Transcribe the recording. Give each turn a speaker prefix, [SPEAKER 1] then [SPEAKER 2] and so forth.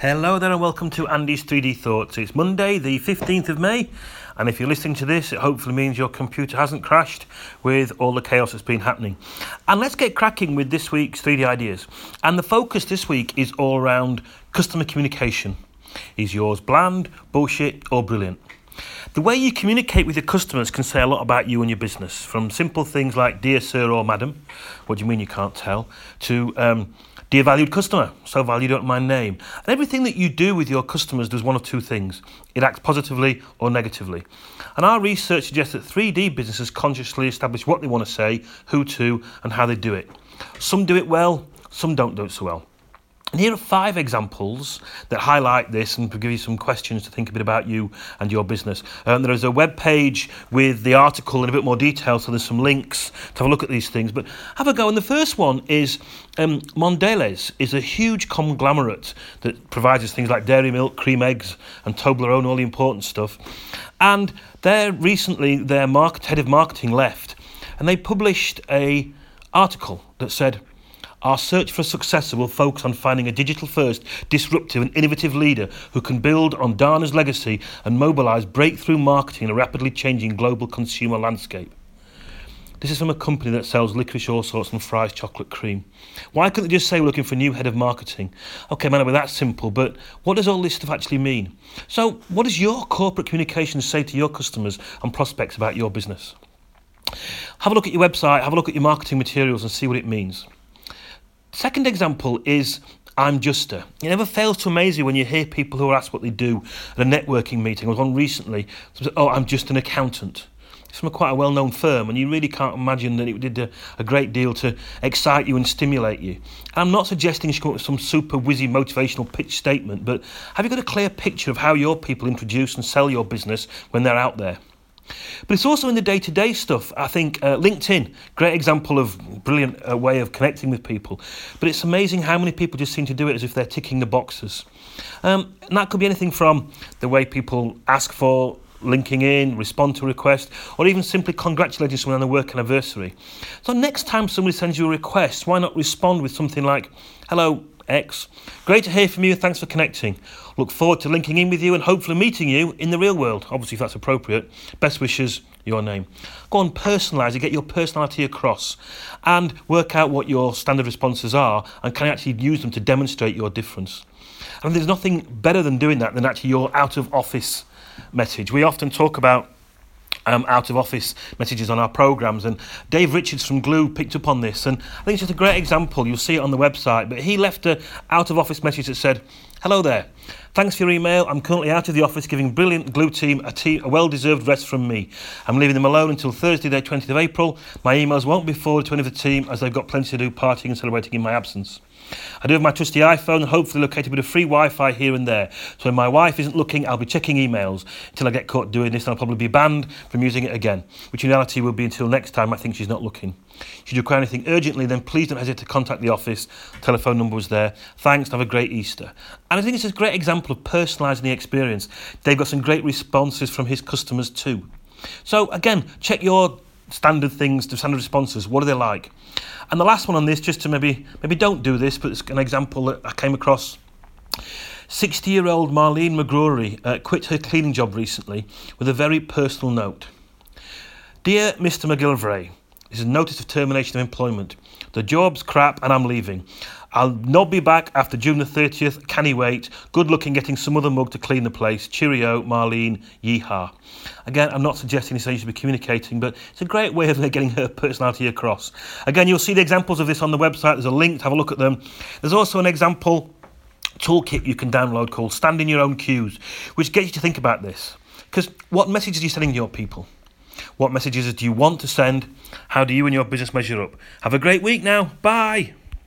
[SPEAKER 1] Hello there and welcome to Andy's 3D Thoughts. It's Monday the 15th of May, and if you're listening to this, it hopefully means your computer hasn't crashed with all the chaos that's been happening. And let's get cracking with this week's 3D ideas. And the focus this week is all around customer communication. Is yours bland, bullshit or brilliant? The way you communicate with your customers can say a lot about you and your business, from simple things like dear sir or madam, what do you mean you can't tell, to dear valued customer, so valued you don't mind name. And everything that you do with your customers does one of two things. It acts positively or negatively. And our research suggests that 3D businesses consciously establish what they want to say, who to, and how they do it. Some do it well, some don't do it so well. And here are 5 examples that highlight this and give you some questions to think a bit about you and your business. There is a web page with the article in a bit more detail, so there's some links to have a look at these things. But have a go. And the first one is Mondelez is a huge conglomerate that provides us things like dairy milk, cream eggs, and Toblerone, all the important stuff. And recently their head of marketing left, and they published a article that said, "Our search for a successor will focus on finding a digital-first, disruptive and innovative leader who can build on Dana's legacy and mobilise breakthrough marketing in a rapidly changing global consumer landscape." This is from a company that sells licorice all sorts and fries chocolate cream. Why couldn't they just say we're looking for a new head of marketing? Okay, might not be that simple, but what does all this stuff actually mean? So what does your corporate communication say to your customers and prospects about your business? Have a look at your website, have a look at your marketing materials and see what it means. Second example is I'm Juster. It never fails to amaze you when you hear people who are asked what they do at a networking meeting. I was on recently, I'm just an accountant. It's from quite a well-known firm, and you really can't imagine that it did a great deal to excite you and stimulate you. And I'm not suggesting you should come up with some super whizzy motivational pitch statement, but have you got a clear picture of how your people introduce and sell your business when they're out there? But it's also in the day-to-day stuff. I think LinkedIn, great example of brilliant way of connecting with people. But it's amazing how many people just seem to do it as if they're ticking the boxes. And that could be anything from the way people ask for, linking in, respond to a request, or even simply congratulating someone on their work anniversary. So next time somebody sends you a request, why not respond with something like, "Hello, X. Great to hear from you, thanks for connecting. Look forward to linking in with you and hopefully meeting you in the real world," obviously if that's appropriate. Best wishes, your name. Go on, personalise it, get your personality across and work out what your standard responses are and can you actually use them to demonstrate your difference. And there's nothing better than doing that than actually your out-of-office message. We often talk about out-of-office messages on our programmes, and Dave Richards from Glue picked up on this, and I think it's just a great example. You'll see it on the website, but he left an out-of-office message that said, "Hello there, thanks for your email. I'm currently out of the office giving brilliant Glue team a well-deserved rest from me. I'm leaving them alone until Thursday the 20th of April. My emails won't be forwarded to any of the team as they've got plenty to do partying and celebrating in my absence. I do have my trusty iPhone and hopefully located a bit of free Wi-Fi here and there. So when my wife isn't looking, I'll be checking emails. Until I get caught doing this, I'll probably be banned from using it again, which in reality will be until next time I think she's not looking. Should you require anything urgently, then please don't hesitate to contact the office. Telephone number was there. Thanks, have a great Easter." And I think it's a great example of personalising the experience. They've got some great responses from his customers too. So again, check your standard things, the standard responses. What are they like? And the last one on this, just to maybe don't do this, but it's an example that I came across. 60-year-old Marlene McGrory quit her cleaning job recently with a very personal note. "Dear Mr. McGilvray, this is a notice of termination of employment. The job's crap and I'm leaving. I'll not be back after June the 30th. Can he wait? Good luck in getting some other mug to clean the place. Cheerio, Marlene. Yeehaw." Again, I'm not suggesting this should be communicating, but it's a great way of getting her personality across. Again, you'll see the examples of this on the website. There's a link to have a look at them. There's also an example toolkit you can download called Stand in Your Own Cues, which gets you to think about this. Because what messages are you sending to your people? What messages do you want to send? How do you and your business measure up? Have a great week now. Bye.